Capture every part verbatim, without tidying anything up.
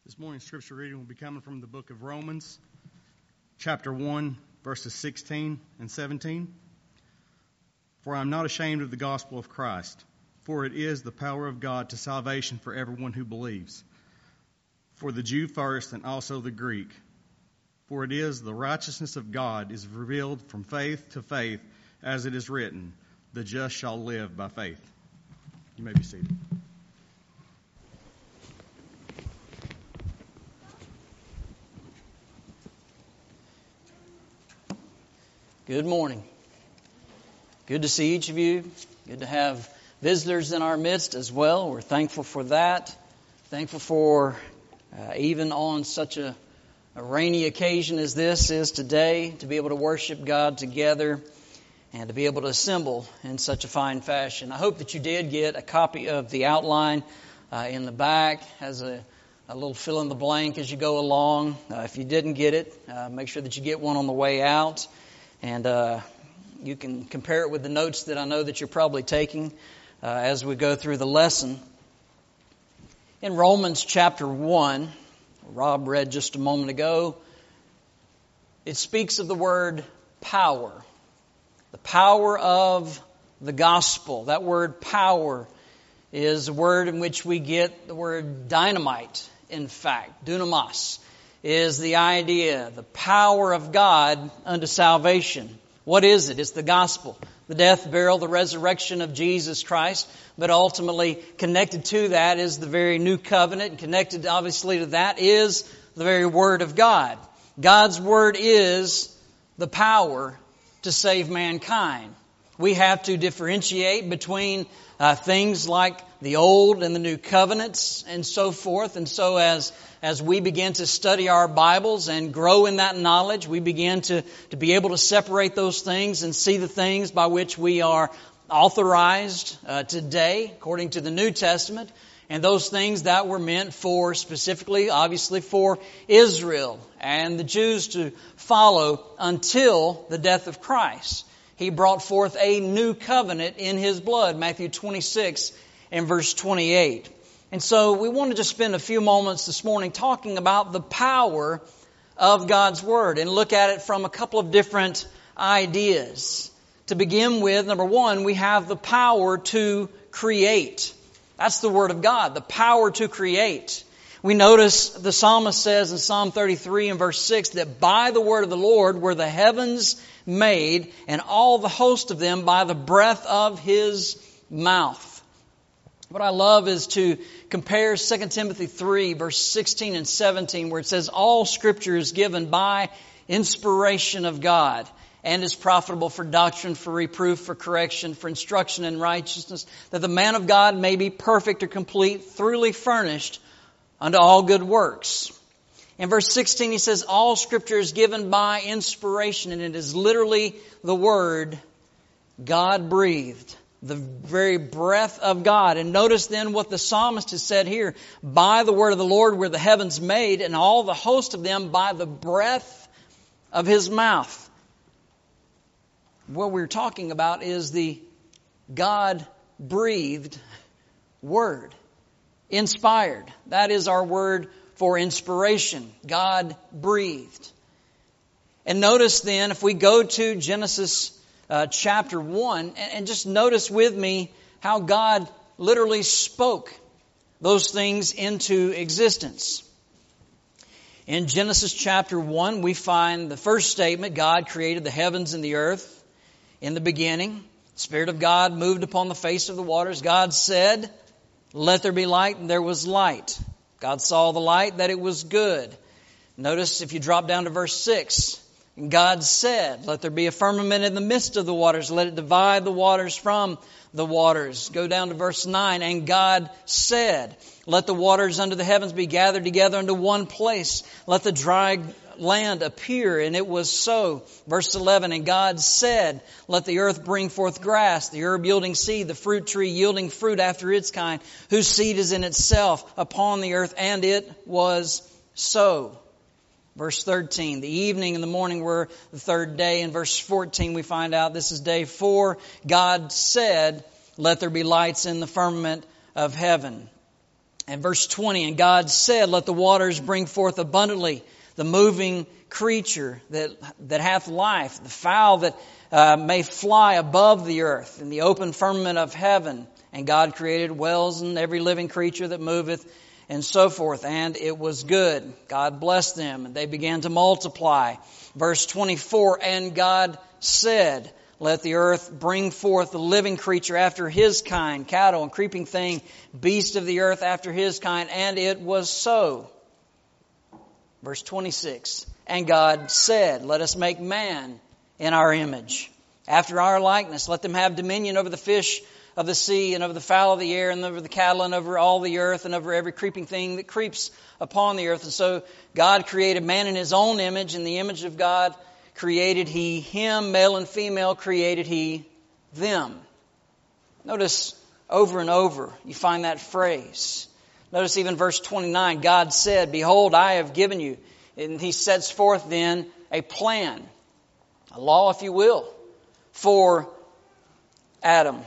This morning's scripture reading will be coming from the book of Romans, chapter one, verses sixteen and seventeen. For I am not ashamed of the gospel of Christ, for it is the power of God to salvation for everyone who believes, for the Jew first and also the Greek. For it is the righteousness of God is revealed from faith to faith, as it is written, the just shall live by faith. You may be seated. Good morning. Good to see each of you. Good to have visitors in our midst as well. We're thankful for that. Thankful for uh, even on such a, a rainy occasion as this is today, to be able to worship God together and to be able to assemble in such a fine fashion. I hope that you did get a copy of the outline uh, in the back. Has a, a little fill in the blank as you go along. Uh, if you didn't get it, uh, make sure that you get one on the way out. And uh, you can compare it with the notes that I know that you're probably taking uh, as we go through the lesson. In Romans chapter one, Rob read just a moment ago, it speaks of the word power. The power of the gospel. That word power is a word in which we get the word dynamite, in fact. Dunamis is the idea, the power of God unto salvation. What is it? It's the gospel. The death, burial, the resurrection of Jesus Christ. But ultimately connected to that is the very new covenant. And connected obviously to that is the very Word of God. God's Word is the power to save mankind. We have to differentiate between uh, things like the Old and the New Covenants and so forth. And so as as we begin to study our Bibles and grow in that knowledge, we begin to, to be able to separate those things and see the things by which we are authorized uh, today, according to the New Testament, and those things that were meant for, specifically, obviously, for Israel and the Jews to follow until the death of Christ. He brought forth a new covenant in His blood, Matthew twenty-six and verse twenty-eight. And so we wanted to spend a few moments this morning talking about the power of God's Word and look at it from a couple of different ideas. To begin with, number one, we have the power to create. That's the Word of God, the power to create. We notice the psalmist says in Psalm thirty-three and verse six that by the word of the Lord were the heavens made, and all the host of them by the breath of His mouth. What I love is to compare Second Timothy three, verse sixteen and seventeen, where it says, all Scripture is given by inspiration of God, and is profitable for doctrine, for reproof, for correction, for instruction in righteousness, that the man of God may be perfect or complete, thoroughly furnished unto all good works. In verse sixteen, he says, all Scripture is given by inspiration, and it is literally the word God breathed. The very breath of God. And notice then what the psalmist has said here. By the word of the Lord were the heavens made, and all the host of them by the breath of His mouth. What we're talking about is the God-breathed Word. Inspired. That is our word for inspiration. God-breathed. And notice then, if we go to Genesis Uh, chapter one, and, and just notice with me how God literally spoke those things into existence. In Genesis chapter one, we find the first statement, God created the heavens and the earth in the beginning. The Spirit of God moved upon the face of the waters. God said, let there be light, and there was light. God saw the light, that it was good. Notice if you drop down to verse six, and God said, let there be a firmament in the midst of the waters. Let it divide the waters from the waters. Go down to verse nine. And God said, let the waters under the heavens be gathered together into one place. Let the dry land appear. And it was so. Verse eleven. And God said, let the earth bring forth grass, the herb yielding seed, the fruit tree yielding fruit after its kind, whose seed is in itself upon the earth. And it was so. Verse thirteen, the evening and the morning were the third day. In verse fourteen, we find out this is day four. God said, let there be lights in the firmament of heaven. And verse twenty, and God said, let the waters bring forth abundantly the moving creature that that hath life, the fowl that uh, may fly above the earth in the open firmament of heaven. And God created whales and every living creature that moveth, and so forth. And it was good. God blessed them, and they began to multiply. Verse twenty-four, and God said, let the earth bring forth the living creature after his kind, cattle and creeping thing, beast of the earth after his kind. And it was so. Verse twenty-six, and God said, let us make man in our image, after our likeness. Let them have dominion over the fish of the sea, and over the fowl of the air, and over the cattle, and over all the earth, and over every creeping thing that creeps upon the earth. And so God created man in His own image. In the image of God created He him, male and female created He them. Notice over and over you find that phrase. Notice even verse twenty-nine, God said, behold, I have given you. And He sets forth then a plan, a law, if you will, for Adam.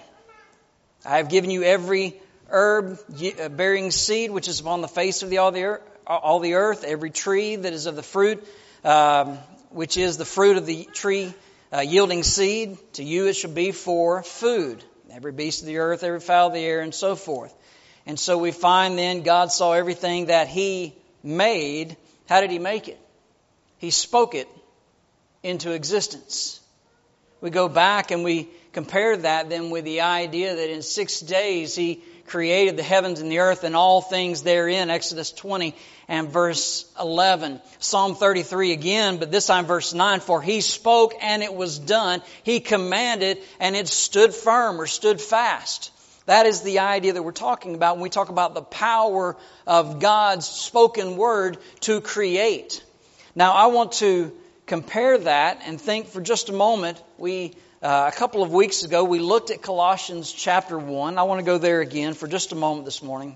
I have given you every herb bearing seed which is upon the face of the all the earth, all the earth, every tree that is of the fruit, um, which is the fruit of the tree uh, yielding seed. To you it shall be for food. Every beast of the earth, every fowl of the air, and so forth. And so we find then God saw everything that He made. How did He make it? He spoke it into existence. We go back and we compare that then with the idea that in six days He created the heavens and the earth and all things therein. Exodus twenty and verse eleven. Psalm thirty-three again, but this time verse nine. For He spoke and it was done. He commanded and it stood firm or stood fast. That is the idea that we're talking about when we talk about the power of God's spoken word to create. Now I want to compare that and think for just a moment. We Uh, a couple of weeks ago, we looked at Colossians chapter one. I want to go there again for just a moment this morning.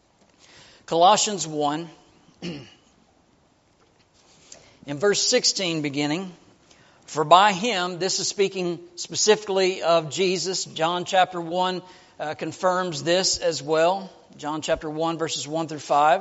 Colossians one, in verse sixteen beginning, for by Him, this is speaking specifically of Jesus. John chapter one uh, confirms this as well. John chapter one, verses one through five.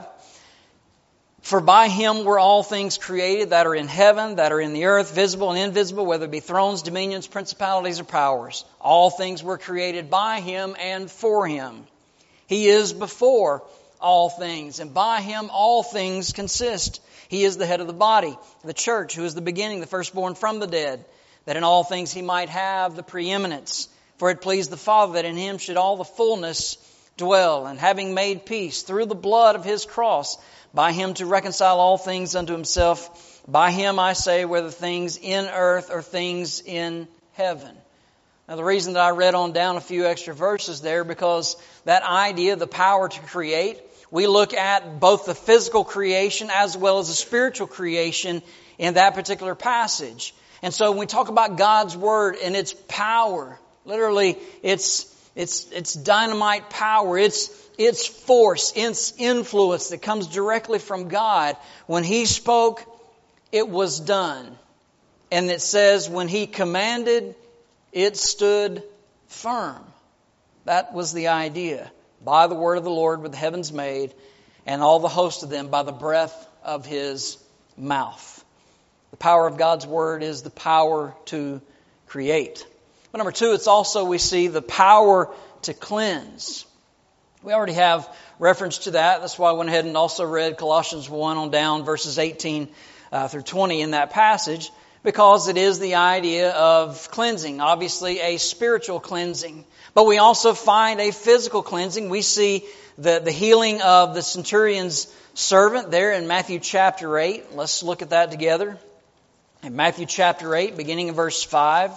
For by Him were all things created that are in heaven, that are in the earth, visible and invisible, whether it be thrones, dominions, principalities, or powers. All things were created by Him and for Him. He is before all things, and by Him all things consist. He is the head of the body, the church, who is the beginning, the firstborn from the dead, that in all things He might have the preeminence. For it pleased the Father that in Him should all the fullness dwell, and having made peace through the blood of His cross, by Him to reconcile all things unto Himself. By Him, I say, whether things in earth or things in heaven. Now, the reason that I read on down a few extra verses there, because that idea, the power to create, we look at both the physical creation as well as the spiritual creation in that particular passage. And so when we talk about God's Word and its power, literally it's it's it's dynamite power, it's It's force, its influence that comes directly from God. When He spoke, it was done. And it says, when He commanded, it stood firm. That was the idea. By the word of the Lord were the heavens made, and all the host of them by the breath of His mouth. The power of God's Word is the power to create. But number two, it's also, we see, the power to cleanse. We already have reference to that. That's why I went ahead and also read Colossians one on down, verses eighteen uh, through twenty in that passage, because it is the idea of cleansing, obviously a spiritual cleansing. But we also find a physical cleansing. We see the, the healing of the centurion's servant there in Matthew chapter eight. Let's look at that together. In Matthew chapter eight, beginning in verse five.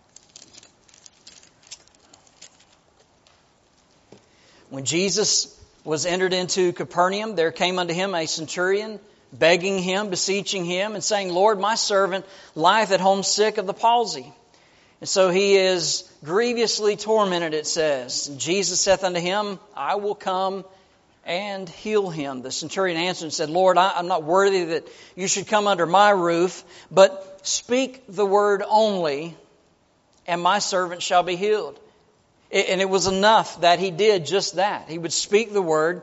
When Jesus was entered into Capernaum, there came unto Him a centurion, begging Him, beseeching Him, and saying, Lord, my servant lieth at home sick of the palsy. And so he is grievously tormented, it says. And Jesus saith unto him, I will come and heal him. The centurion answered and said, Lord, I, I'm not worthy that you should come under my roof, but speak the word only, and my servant shall be healed. And it was enough that he did just that. He would speak the word,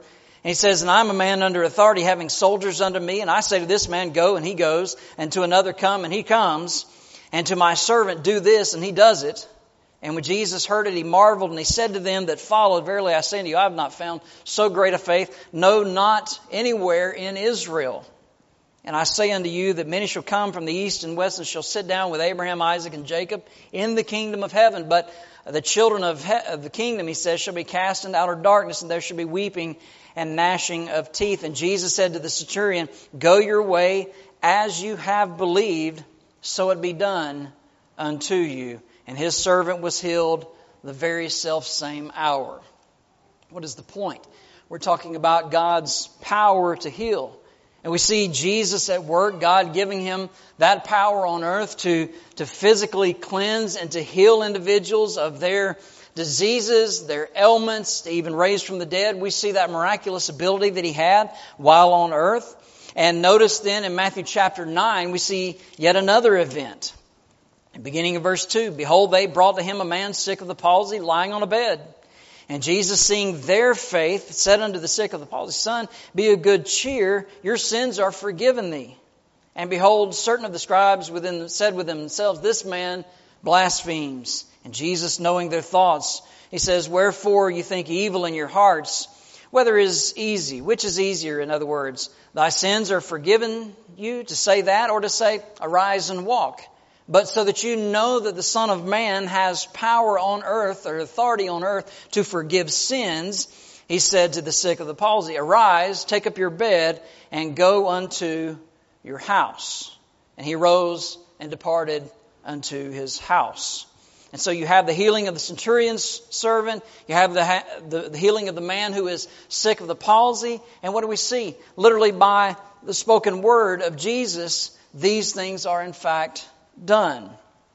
And he says, and I'm a man under authority, having soldiers under me, and I say to this man, go, and he goes, and to another, come, and he comes, and to my servant, do this, and he does it. And when Jesus heard it, he marveled, and he said to them that followed, verily I say unto you, I have not found so great a faith, no, not anywhere in Israel. And I say unto you that many shall come from the east and west and shall sit down with Abraham, Isaac, and Jacob in the kingdom of heaven. But the children of, he- of the kingdom, he says, shall be cast into outer darkness, and there shall be weeping and gnashing of teeth. And Jesus said to the centurion, go your way, as you have believed, so it be done unto you. And his servant was healed the very selfsame hour. What is the point? We're talking about God's power to heal. And we see Jesus at work, God giving him that power on earth to, to physically cleanse and to heal individuals of their diseases, their ailments, to even raise from the dead. We see that miraculous ability that he had while on earth. And notice then in Matthew chapter nine, we see yet another event. Beginning of verse two, behold, they brought to him a man sick of the palsy, lying on a bed. And Jesus, seeing their faith, said unto the sick of the palsy, son, be of good cheer, your sins are forgiven thee. And behold, certain of the scribes within said within themselves, this man blasphemes. And Jesus, knowing their thoughts, he says, wherefore you think evil in your hearts, whether is easy, which is easier, in other words, thy sins are forgiven you, to say that, or to say, arise and walk. But so that you know that the Son of Man has power on earth, or authority on earth, to forgive sins, he said to the sick of the palsy, arise, take up your bed, and go unto your house. And he rose and departed unto his house. And so you have the healing of the centurion's servant, you have the, the, the healing of the man who is sick of the palsy, and what do we see? Literally by the spoken word of Jesus, these things are in fact done.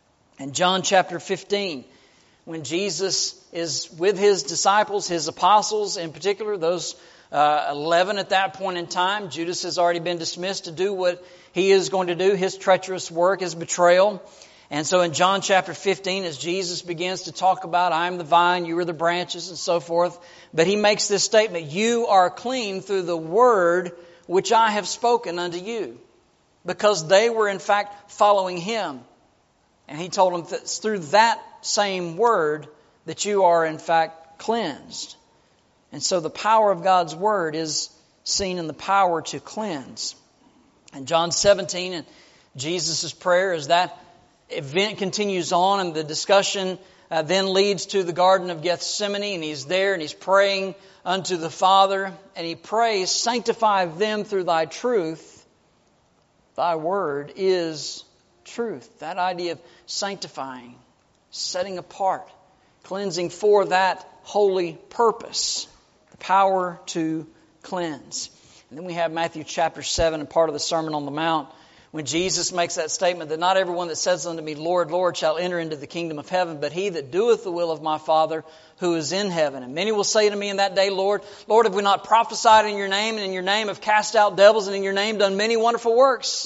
In John chapter fifteen, when Jesus is with his disciples, his apostles in particular, those uh, eleven at that point in time, Judas has already been dismissed to do what he is going to do, his treacherous work, his betrayal. And so in John chapter fifteen, as Jesus begins to talk about, I am the vine, you are the branches, and so forth, but he makes this statement, you are clean through the word which I have spoken unto you. Because they were in fact following him. And he told them that it's through that same word that you are in fact cleansed. And so the power of God's word is seen in the power to cleanse. In John seventeen, and Jesus' prayer, as that event continues on and the discussion uh, then leads to the Garden of Gethsemane, and he's there and he's praying unto the Father, and he prays, sanctify them through thy truth. Thy word is truth. That idea of sanctifying, setting apart, cleansing for that holy purpose. The power to cleanse. And then we have Matthew chapter seven and part of the Sermon on the Mount, when Jesus makes that statement that not everyone that says unto me, Lord, Lord, shall enter into the kingdom of heaven, but he that doeth the will of my Father who is in heaven. And many will say to me in that day, Lord, Lord, have we not prophesied in your name, and in your name have cast out devils, and in your name done many wonderful works?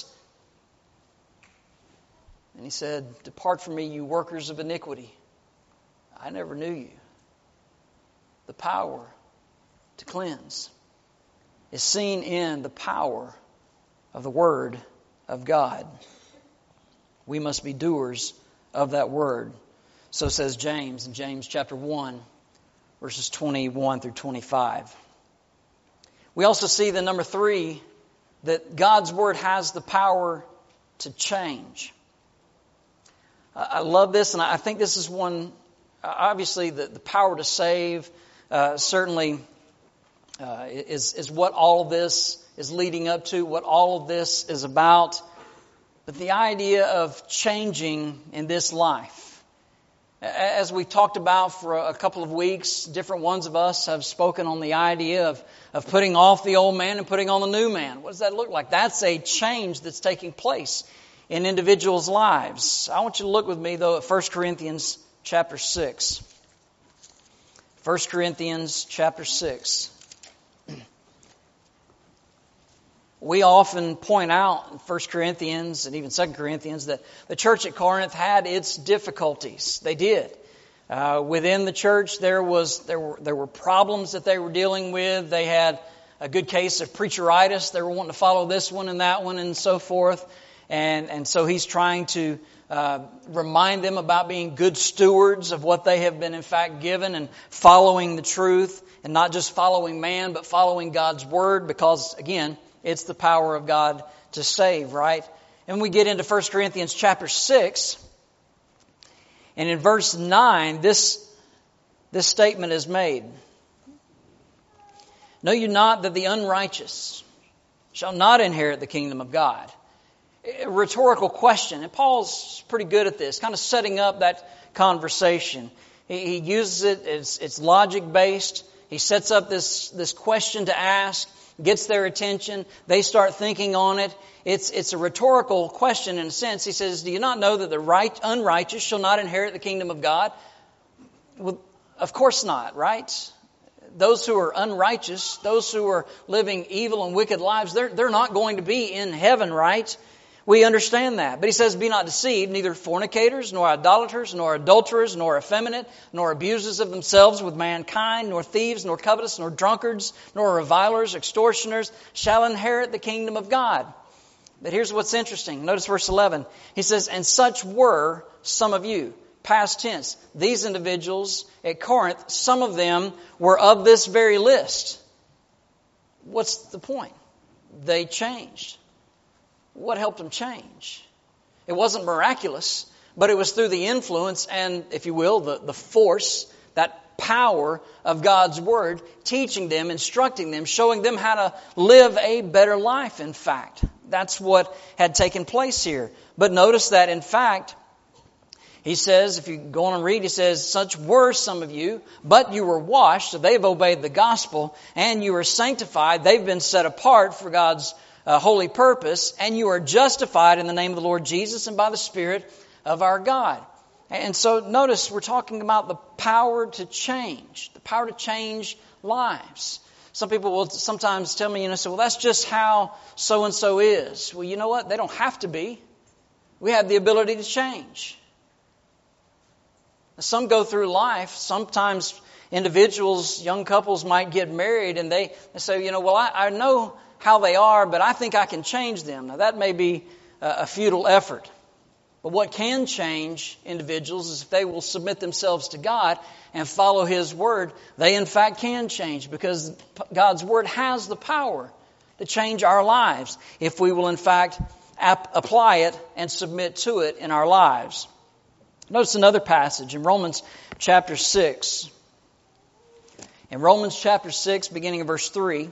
And he said, depart from me, you workers of iniquity. I never knew you. The power to cleanse is seen in the power of the Word of God. We must be doers of that Word. So says James in James chapter one, verses twenty-one through twenty-five. We also see the number three, that God's Word has the power to change. I love this, and I think this is one, obviously the, the power to save uh, certainly uh, is, is what all of this is leading up to, what all of this is about. But the idea of changing in this life, as we talked about for a couple of weeks, different ones of us have spoken on the idea of, of putting off the old man and putting on the new man. What does that look like? That's a change that's taking place in individuals' lives. I want you to look with me, though, at First Corinthians chapter six. First Corinthians chapter six. We often point out in First Corinthians and even Second Corinthians that the church at Corinth had its difficulties. They did. Uh, within the church, there was there were there were problems that they were dealing with. They had a good case of preacheritis. They were wanting to follow this one and that one and so forth. And, and so he's trying to uh, remind them about being good stewards of what they have been in fact given and following the truth and not just following man but following God's Word, because again, it's the power of God to save, right? And we get into First Corinthians chapter six, and in verse nine, this, this statement is made. Know you not that the unrighteous shall not inherit the kingdom of God? A rhetorical question. And Paul's pretty good at this, kind of setting up that conversation. He, he uses it, it's, it's logic-based. He sets up this, this question to ask, gets their attention. They start thinking on it. It's, it's a rhetorical question in a sense. He says, do you not know that the right, unrighteous shall not inherit the kingdom of God? Well, of course not, right? Those who are unrighteous, those who are living evil and wicked lives, they're, they're not going to be in heaven, right? We understand that. But he says, be not deceived, neither fornicators, nor idolaters, nor adulterers, nor effeminate, nor abusers of themselves with mankind, nor thieves, nor covetous, nor drunkards, nor revilers, extortioners, shall inherit the kingdom of God. But here's what's interesting. Notice verse eleven. He says, and such were some of you. Past tense. These individuals at Corinth, some of them were of this very list. What's the point? They changed. What helped them change? It wasn't miraculous, but it was through the influence and, if you will, the, the force, that power of God's Word, teaching them, instructing them, showing them how to live a better life, in fact. That's what had taken place here. But notice that, in fact, he says, if you go on and read, he says, such were some of you, but you were washed, so they've obeyed the gospel, and you are sanctified, they've been set apart for God's uh, holy purpose, and you are justified in the name of the Lord Jesus and by the Spirit of our God. And so notice we're talking about the power to change, the power to change lives. Some people will sometimes tell me, you know, say, well, that's just how so-and-so is. Well, you know what? They don't have to be. We have the ability to change. Some go through life, sometimes individuals, young couples might get married and they, they say, you know, well, I, I know how they are, but I think I can change them. Now, that may be a, a futile effort. But what can change individuals is if they will submit themselves to God and follow His Word, they in fact can change, because God's Word has the power to change our lives if we will in fact ap- apply it and submit to it in our lives. Notice another passage in Romans chapter six. In Romans chapter six, beginning in verse three.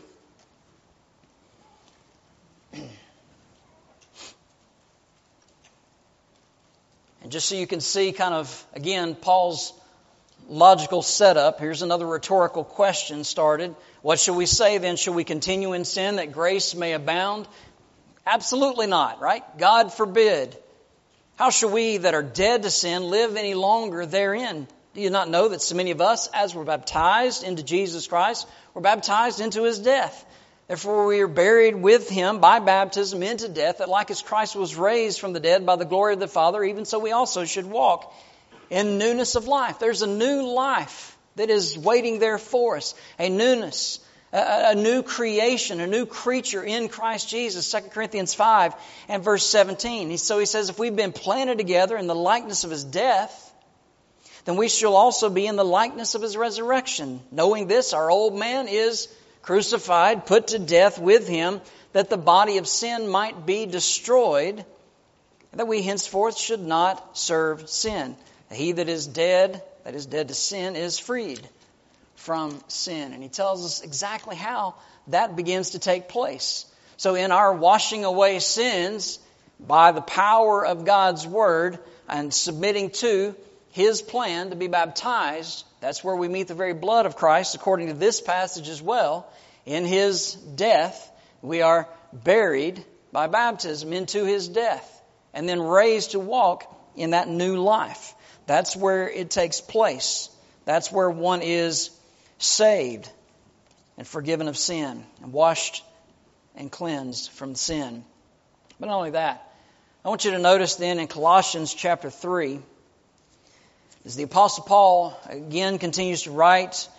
And just so you can see kind of, again, Paul's logical setup, here's another rhetorical question started. What shall we say then? Shall we continue in sin that grace may abound? Absolutely not, right? God forbid. How shall we that are dead to sin live any longer therein? Do you not know that so many of us, as we're baptized into Jesus Christ, were baptized into His death? Therefore we are buried with Him by baptism into death, that like as Christ was raised from the dead by the glory of the Father, even so we also should walk in newness of life. There's a new life that is waiting there for us. A newness, a, a new creation, a new creature in Christ Jesus. Second Corinthians five and verse seventeen. So he says, if we've been planted together in the likeness of His death, then we shall also be in the likeness of His resurrection. Knowing this, our old man is crucified, put to death with Him, that the body of sin might be destroyed, that we henceforth should not serve sin. He that is dead, that is dead to sin, is freed from sin. And he tells us exactly how that begins to take place. So in our washing away sins, by the power of God's Word and submitting to His plan to be baptized, that's where we meet the very blood of Christ, according to this passage as well. In His death, we are buried by baptism into His death, and then raised to walk in that new life. That's where it takes place. That's where one is saved and forgiven of sin and washed and cleansed from sin. But not only that, I want you to notice then in Colossians chapter three, as the Apostle Paul again continues to write,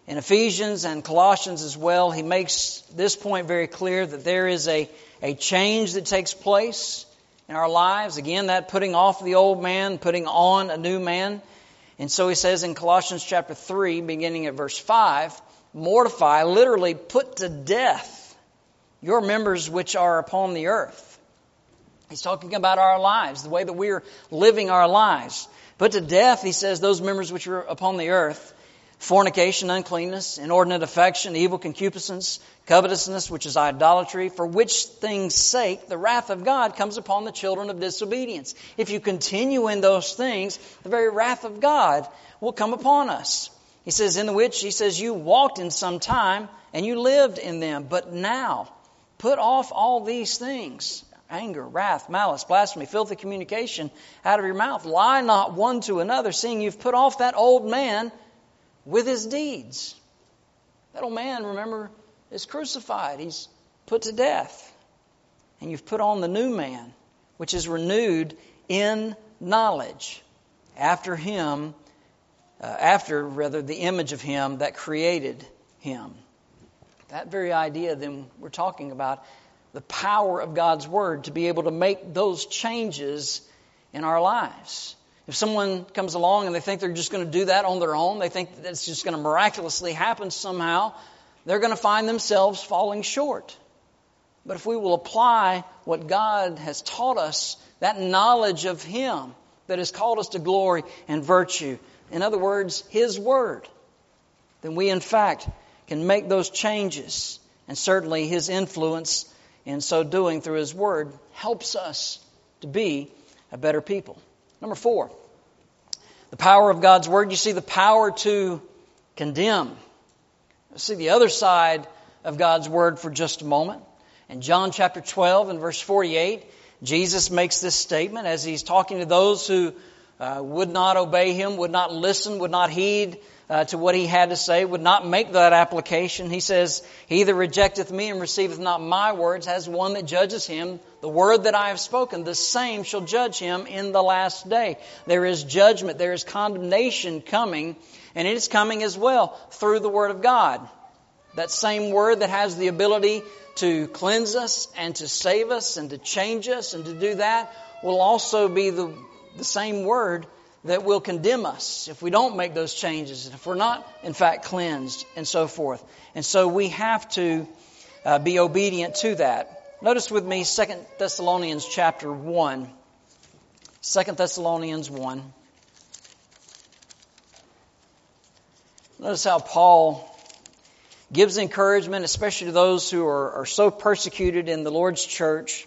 In Ephesians and Colossians as well, he makes this point very clear that there is a, a change that takes place in our lives. Again, that putting off the old man, putting on a new man. And so he says in Colossians chapter three, beginning at verse five, mortify, literally put to death your members which are upon the earth. He's talking about our lives, the way that we're living our lives. Put to death, he says, those members which are upon the earth, fornication, uncleanness, inordinate affection, evil concupiscence, covetousness, which is idolatry, for which things' sake the wrath of God comes upon the children of disobedience. If you continue in those things, the very wrath of God will come upon us. He says, in the which, he says, you walked in some time, and you lived in them, but now put off all these things. Anger, wrath, malice, blasphemy, filthy communication out of your mouth. Lie not one to another, seeing you've put off that old man with his deeds. That old man, remember, is crucified. He's put to death. And you've put on the new man, which is renewed in knowledge, after him, uh, after, rather, the image of him that created him. That very idea, then, we're talking about the power of God's Word to be able to make those changes in our lives. If someone comes along and they think they're just going to do that on their own, they think that it's just going to miraculously happen somehow, they're going to find themselves falling short. But if we will apply what God has taught us, that knowledge of Him that has called us to glory and virtue, in other words, His Word, then we in fact can make those changes. And certainly His influence in so doing through His Word helps us to be a better people. Number four, the power of God's Word. You see the power to condemn. Let's see the other side of God's Word for just a moment. In John chapter twelve and verse forty-eight, Jesus makes this statement as He's talking to those who uh, would not obey Him, would not listen, would not heed uh, to what He had to say, would not make that application. He says, he that rejecteth me and receiveth not my words has one that judges him. The word that I have spoken, the same shall judge him in the last day. There is judgment, there is condemnation coming, and it is coming as well through the Word of God. That same Word that has the ability to cleanse us and to save us and to change us and to do that will also be the, the same Word that will condemn us if we don't make those changes, if we're not, in fact, cleansed and so forth. And so we have to uh, be obedient to that. Notice with me Second Thessalonians chapter one. Second Thessalonians one. Notice how Paul gives encouragement, especially to those who are, are so persecuted in the Lord's church.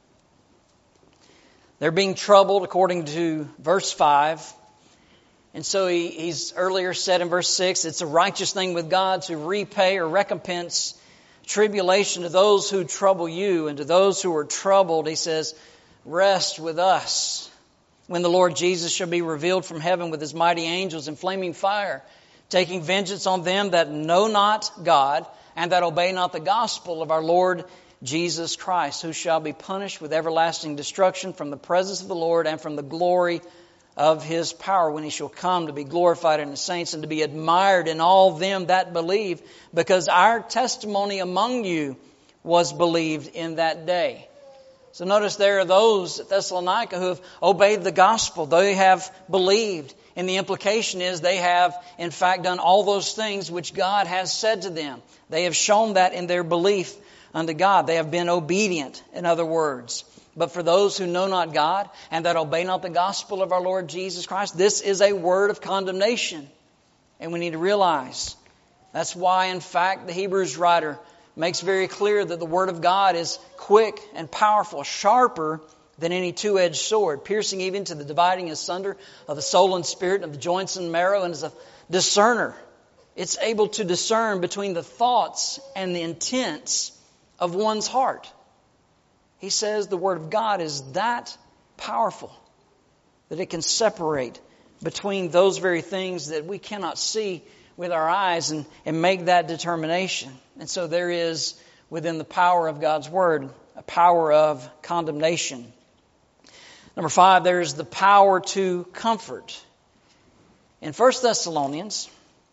They're being troubled according to verse five. And so he, he's earlier said in verse six, it's a righteous thing with God to repay or recompense tribulation to those who trouble you, and to those who are troubled, he says, rest with us when the Lord Jesus shall be revealed from heaven with His mighty angels in flaming fire, taking vengeance on them that know not God and that obey not the gospel of our Lord Jesus Christ, who shall be punished with everlasting destruction from the presence of the Lord and from the glory of His power when He shall come to be glorified in the saints and to be admired in all them that believe, because our testimony among you was believed in that day. So notice there are those at Thessalonica who have obeyed the gospel. They have believed. And the implication is they have, in fact, done all those things which God has said to them. They have shown that in their belief unto God. They have been obedient, in other words. But for those who know not God and that obey not the gospel of our Lord Jesus Christ, this is a word of condemnation. And we need to realize that's why, in fact, the Hebrews writer makes very clear that the Word of God is quick and powerful, sharper than any two-edged sword, piercing even to the dividing asunder of the soul and spirit, of the joints and marrow, and is a discerner. It's able to discern between the thoughts and the intents of one's heart. He says the Word of God is that powerful that it can separate between those very things that we cannot see with our eyes and, and make that determination. And so there is, within the power of God's Word, a power of condemnation. Number five, there is the power to comfort. In First Thessalonians,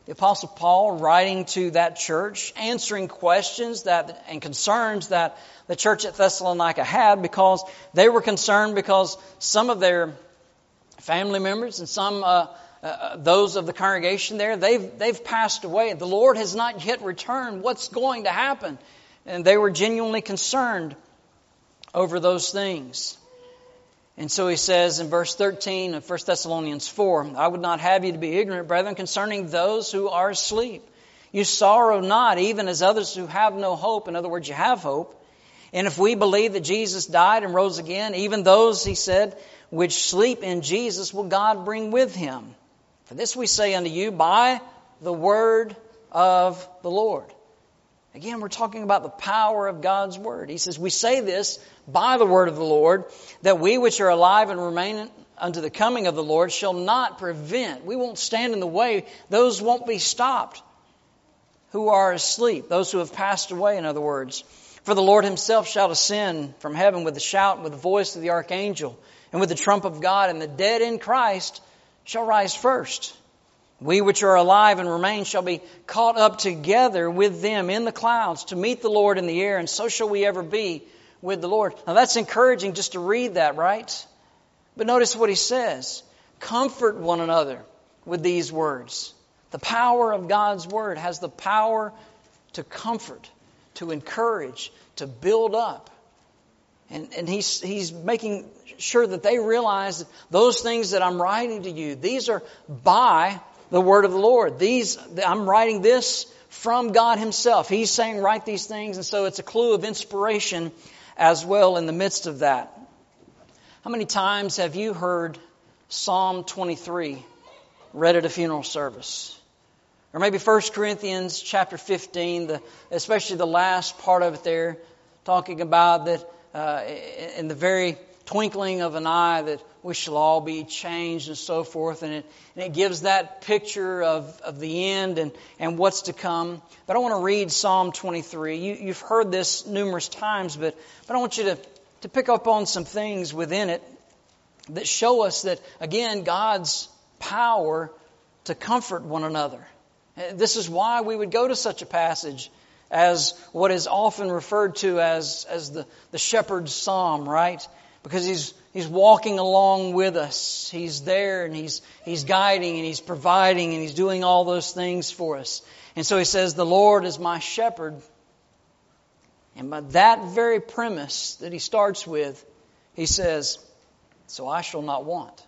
The Apostle Paul, writing to that church, answering questions that and concerns that the church at Thessalonica had, because they were concerned because some of their family members and some uh, uh, those of the congregation there, they've they've passed away. The Lord has not yet returned. What's going to happen? And they were genuinely concerned over those things. And so he says in verse thirteen of First Thessalonians four, I would not have you to be ignorant, brethren, concerning those who are asleep. You sorrow not, even as others who have no hope. In other words, you have hope. And if we believe that Jesus died and rose again, even those, he said, which sleep in Jesus will God bring with him. For this we say unto you by the word of the Lord. Again, we're talking about the power of God's Word. He says, we say this by the word of the Lord, that we which are alive and remain unto the coming of the Lord shall not prevent. We won't stand in the way. Those won't be stopped who are asleep, those who have passed away, in other words. For the Lord himself shall ascend from heaven with a shout and with the voice of the archangel and with the trump of God, and the dead in Christ shall rise first. We which are alive and remain shall be caught up together with them in the clouds to meet the Lord in the air, and so shall we ever be with the Lord. Now that's encouraging just to read that, right? But notice what he says. Comfort one another with these words. The power of God's Word has the power to comfort, to encourage, to build up. And, and he's, he's making sure that they realize that those things that I'm writing to you, these are by the word of the Lord. These, I'm writing this from God himself. He's saying write these things, and so it's a clue of inspiration as well in the midst of that. How many times have you heard Psalm twenty-three read at a funeral service? Or maybe First Corinthians chapter fifteen, the, especially the last part of it there, talking about that uh, in the very twinkling of an eye that we shall all be changed and so forth. And it, and it gives that picture of, of the end and, and what's to come. But I want to read Psalm twenty-three. You, you've heard this numerous times, but, but I want you to, to pick up on some things within it that show us that, again, God's power to comfort one another. This is why we would go to such a passage as what is often referred to as, as the, the shepherd's psalm, right? Because he's he's walking along with us. He's there and he's he's guiding and he's providing and he's doing all those things for us. And so he says, the Lord is my shepherd. And by that very premise that he starts with, he says, so I shall not want.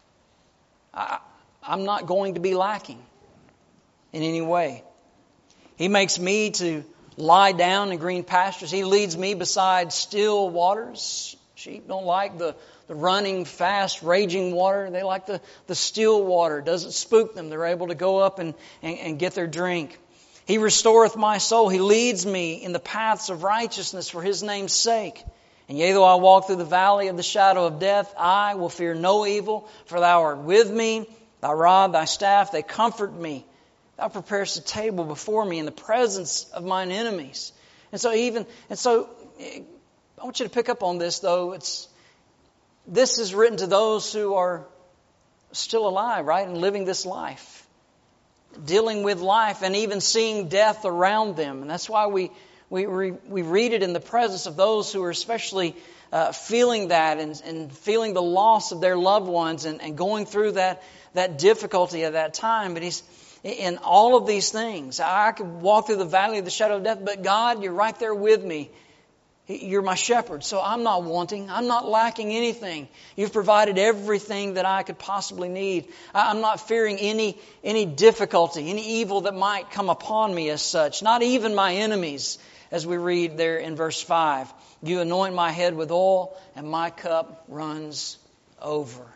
I, I'm not going to be lacking in any way. He makes me to lie down in green pastures. He leads me beside still waters. Sheep don't like the, the running, fast, raging water. They like the, the still water. It doesn't spook them. They're able to go up and, and, and get their drink. He restoreth my soul. He leads me in the paths of righteousness for His name's sake. And yea, though I walk through the valley of the shadow of death, I will fear no evil, for Thou art with me. Thy rod, Thy staff, they comfort me. Thou preparest a table before me in the presence of mine enemies. And so even, and so I want you to pick up on this, though. It's this is written to those who are still alive, right, and living this life, dealing with life, and even seeing death around them. And that's why we we we, we read it in the presence of those who are especially uh, feeling that and, and feeling the loss of their loved ones and, and going through that that difficulty at that time. But he's in all of these things. I could walk through the valley of the shadow of death, but God, you're right there with me. You're my shepherd, so I'm not wanting. I'm not lacking anything. You've provided everything that I could possibly need. I'm not fearing any any difficulty, any evil that might come upon me as such. Not even my enemies, as we read there in verse five. You anoint my head with oil, and my cup runs over.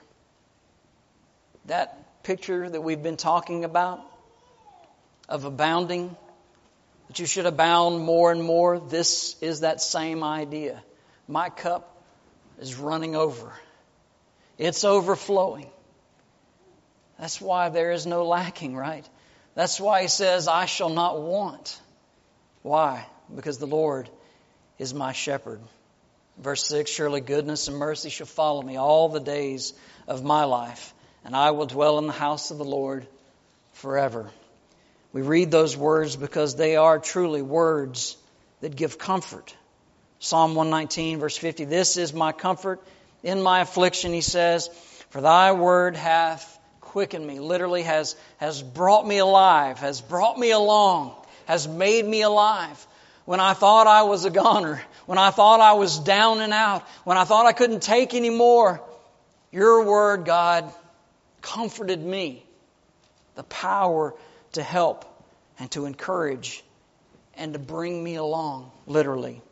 That picture that we've been talking about of abounding, that you should abound more and more, this is that same idea. My cup is running over. It's overflowing. That's why there is no lacking, right? That's why he says, I shall not want. Why? Because the Lord is my shepherd. Verse six, surely goodness and mercy shall follow me all the days of my life, and I will dwell in the house of the Lord forever. We read those words because they are truly words that give comfort. Psalm one nineteen, verse fifty, "This is my comfort in my affliction," he says, "for thy word hath quickened me." Literally has, has brought me alive, has brought me along, has made me alive. When I thought I was a goner, when I thought I was down and out, when I thought I couldn't take any more, your word, God, comforted me. The power to help and to encourage and to bring me along, literally.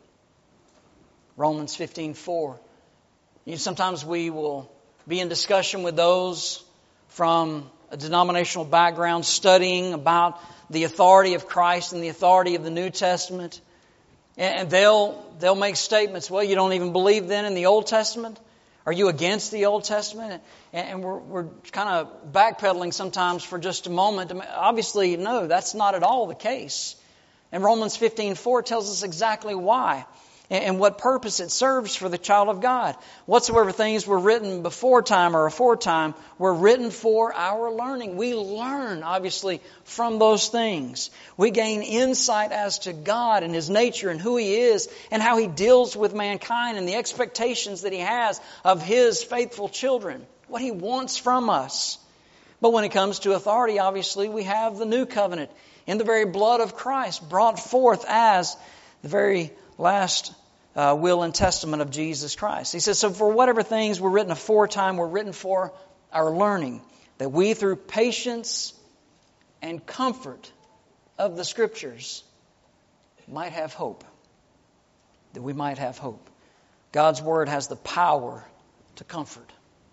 Romans fifteen four. You know, sometimes we will be in discussion with those from a denominational background studying about the authority of Christ and the authority of the New Testament. And they'll they'll make statements, well, you don't even believe then in the Old Testament? Are you against the Old Testament? And we're, we're kind of backpedaling sometimes for just a moment. Obviously, no, that's not at all the case. And Romans fifteen four tells us exactly why and what purpose it serves for the child of God. Whatsoever things were written before time or aforetime were written for our learning. We learn, obviously, from those things. We gain insight as to God and His nature and who He is and how He deals with mankind and the expectations that He has of His faithful children, what He wants from us. But when it comes to authority, obviously, we have the new covenant in the very blood of Christ, brought forth as the very last uh, will and testament of Jesus Christ. He says, so for whatever things were written aforetime were written for our learning, that we through patience and comfort of the Scriptures might have hope. That we might have hope. God's Word has the power to comfort.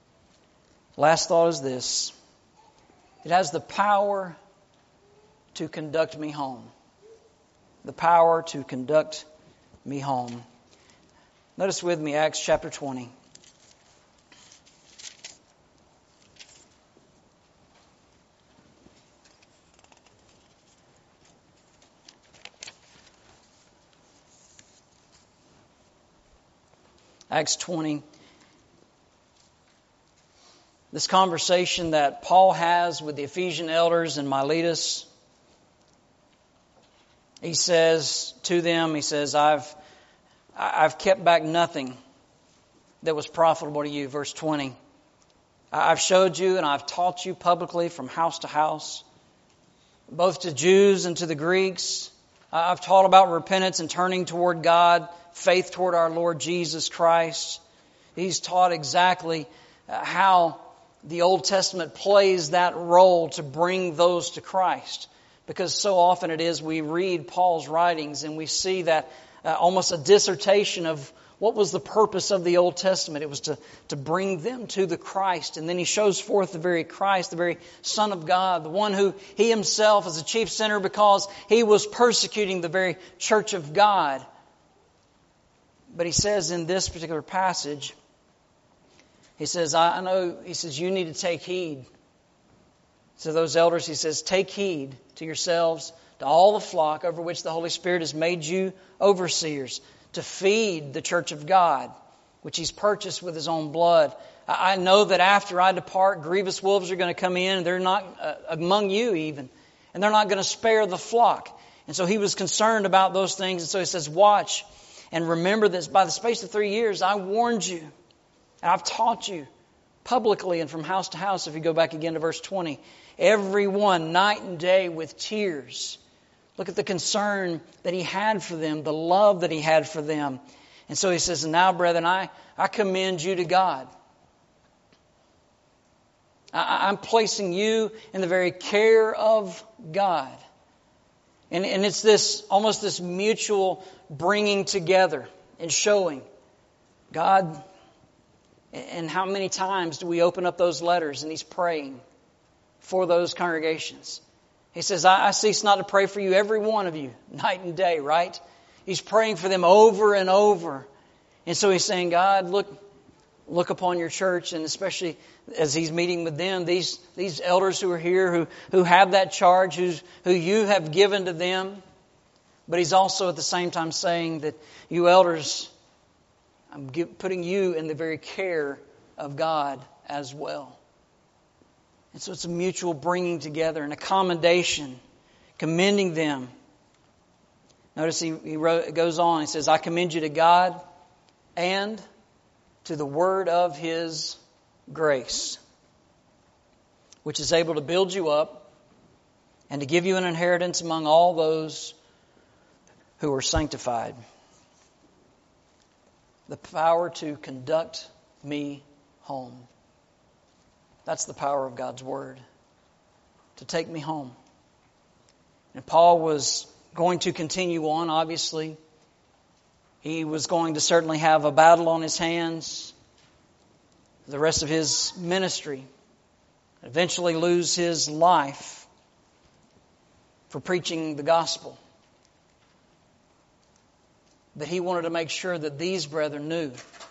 Last thought is this. It has the power to conduct me home. The power to conduct me home. Notice with me Acts chapter twenty. Acts twenty. This conversation that Paul has with the Ephesian elders in Miletus. He says to them, he says, I've I've kept back nothing that was profitable to you. Verse twenty. I've showed you and I've taught you publicly from house to house, both to Jews and to the Greeks. I've taught about repentance and turning toward God, faith toward our Lord Jesus Christ. He's taught exactly how the Old Testament plays that role to bring those to Christ. Because so often it is we read Paul's writings and we see that uh, almost a dissertation of what was the purpose of the Old Testament. It was to, to bring them to the Christ. And then he shows forth the very Christ, the very Son of God, the one who he himself is a chief sinner because he was persecuting the very church of God. But he says in this particular passage, he says, I know, he says, you need to take heed. To those elders, he says, take heed to yourselves, to all the flock over which the Holy Spirit has made you overseers, to feed the church of God, which He's purchased with His own blood. I know that after I depart, grievous wolves are going to come in, and they're not uh, among you even, and they're not going to spare the flock. And so he was concerned about those things, and so he says, watch and remember this. By the space of three years, I warned you, and I've taught you publicly and from house to house, if you go back again to verse twenty, everyone night and day with tears. Look at the concern that he had for them, the love that he had for them. And so he says, and now, brethren, I, I commend you to God. I, I'm placing you in the very care of God. And, and it's this, almost this mutual bringing together and showing God. And how many times do we open up those letters and he's praying for those congregations? He says, I, I cease not to pray for you, every one of you, night and day, right? He's praying for them over and over. And so he's saying, God, look look upon your church, and especially as he's meeting with them, these, these elders who are here, who, who have that charge, who's, who you have given to them. But he's also at the same time saying that you elders, I'm give, putting you in the very care of God as well. And so it's a mutual bringing together and a commendation. commending them. Notice he, he wrote, goes on, he says, I commend you to God and to the word of His grace, which is able to build you up and to give you an inheritance among all those who are sanctified. The power to conduct me home. That's the power of God's Word, to take me home. And Paul was going to continue on, obviously. He was going to certainly have a battle on his hands for the rest of his ministry. Eventually lose his life for preaching the gospel. But he wanted to make sure that these brethren knew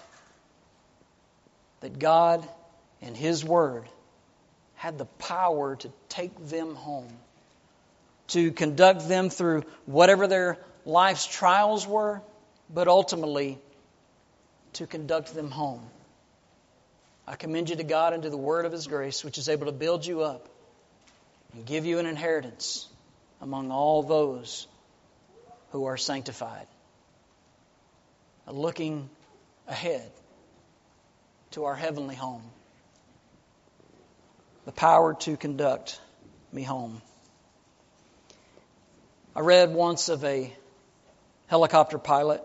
that God and His Word had the power to take them home, to conduct them through whatever their life's trials were, but ultimately to conduct them home. I commend you to God and to the word of His grace, which is able to build you up and give you an inheritance among all those who are sanctified. Looking ahead to our heavenly home. The power to conduct me home. I read once of a helicopter pilot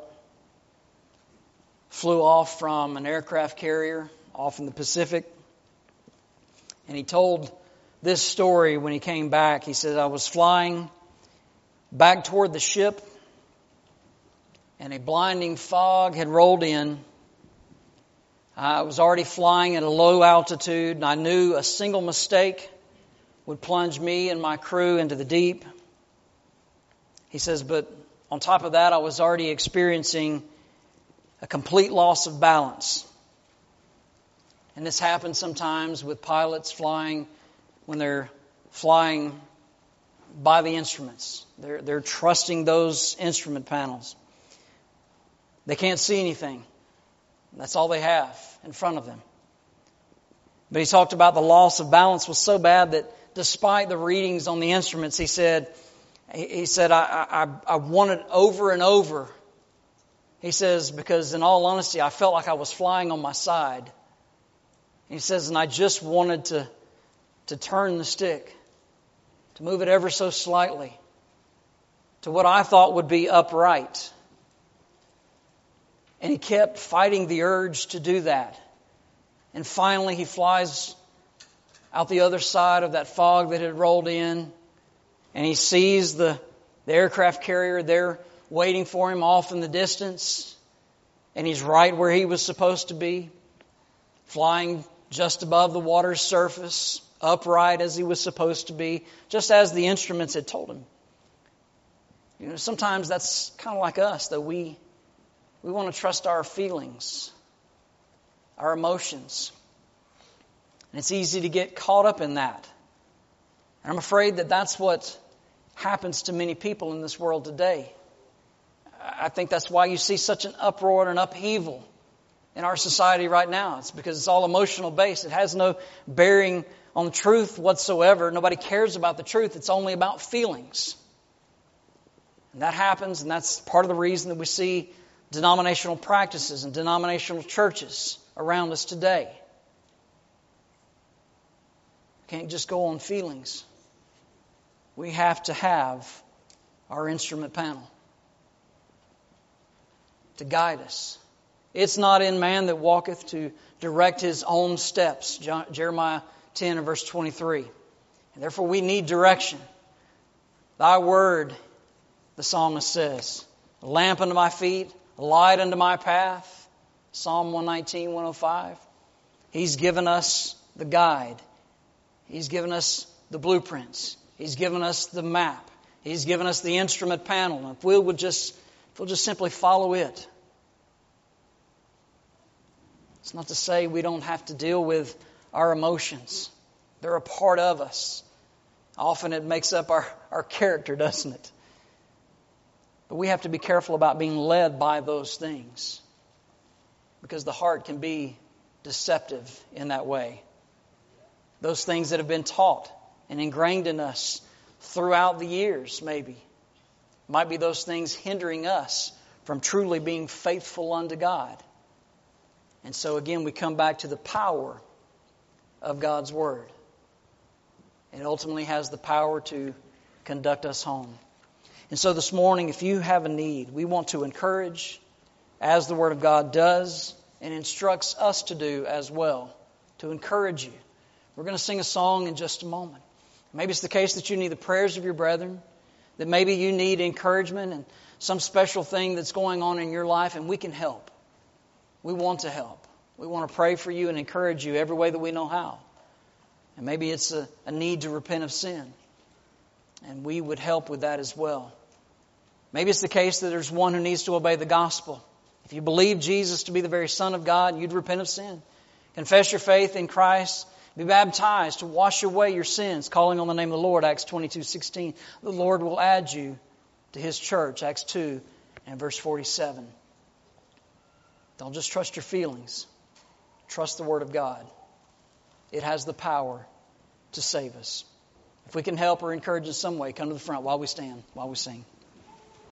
flew off from an aircraft carrier off in the Pacific. And he told this story when he came back. He said, I was flying back toward the ship, and a blinding fog had rolled in. I was already flying at a low altitude, and I knew a single mistake would plunge me and my crew into the deep. He says, but on top of that, I was already experiencing a complete loss of balance. And this happens sometimes with pilots flying when they're flying by the instruments. They're, they're trusting those instrument panels. They can't see anything. That's all they have in front of them. But he talked about the loss of balance was so bad that despite the readings on the instruments, he said, he said, I, I, I wanted over and over. He says, because in all honesty, I felt like I was flying on my side. He says, and I just wanted to, to turn the stick, to move it ever so slightly to what I thought would be upright. And he kept fighting the urge to do that. And finally he flies out the other side of that fog that had rolled in. And he sees the, the aircraft carrier there waiting for him off in the distance. And he's right where he was supposed to be, flying just above the water's surface, upright as he was supposed to be, just as the instruments had told him. You know, sometimes that's kind of like us, that we we want to trust our feelings, our emotions. And it's easy to get caught up in that. And I'm afraid that that's what happens to many people in this world today. I think that's why you see such an uproar and upheaval in our society right now. It's because it's all emotional based. It has no bearing on the truth whatsoever. Nobody cares about the truth. It's only about feelings. And that happens, and that's part of the reason that we see denominational practices and denominational churches around us today. We can't just go on feelings. We have to have our instrument panel to guide us. It's not in man that walketh to direct his own steps. Jeremiah ten and verse twenty-three. And therefore we need direction. Thy word, the psalmist says, a lamp unto my feet, a light unto my path. Psalm one nineteen, one oh five. He's given us the guide. He's given us the blueprints. He's given us the map. He's given us the instrument panel. And if we would just, if we'll just simply follow it. It's not to say we don't have to deal with our emotions. They're a part of us. Often it makes up our, our character, doesn't it? But we have to be careful about being led by those things, because the heart can be deceptive in that way. Those things that have been taught and ingrained in us throughout the years, maybe. Might be those things hindering us from truly being faithful unto God. And so again, we come back to the power of God's Word. It ultimately has the power to conduct us home. And so this morning, if you have a need, we want to encourage, as the Word of God does and instructs us to do as well, to encourage you. We're going to sing a song in just a moment. Maybe it's the case that you need the prayers of your brethren, that maybe you need encouragement and some special thing that's going on in your life, and we can help. We want to help. We want to pray for you and encourage you every way that we know how. And maybe it's a, a need to repent of sin, and we would help with that as well. Maybe it's the case that there's one who needs to obey the gospel. If you believe Jesus to be the very Son of God, you'd repent of sin. Confess your faith in Christ. Be baptized to wash away your sins, calling on the name of the Lord, Acts twenty-two sixteen. The Lord will add you to His church, Acts two and verse forty-seven. Don't just trust your feelings. Trust the Word of God. It has the power to save us. If we can help or encourage in some way, come to the front while we stand, while we sing.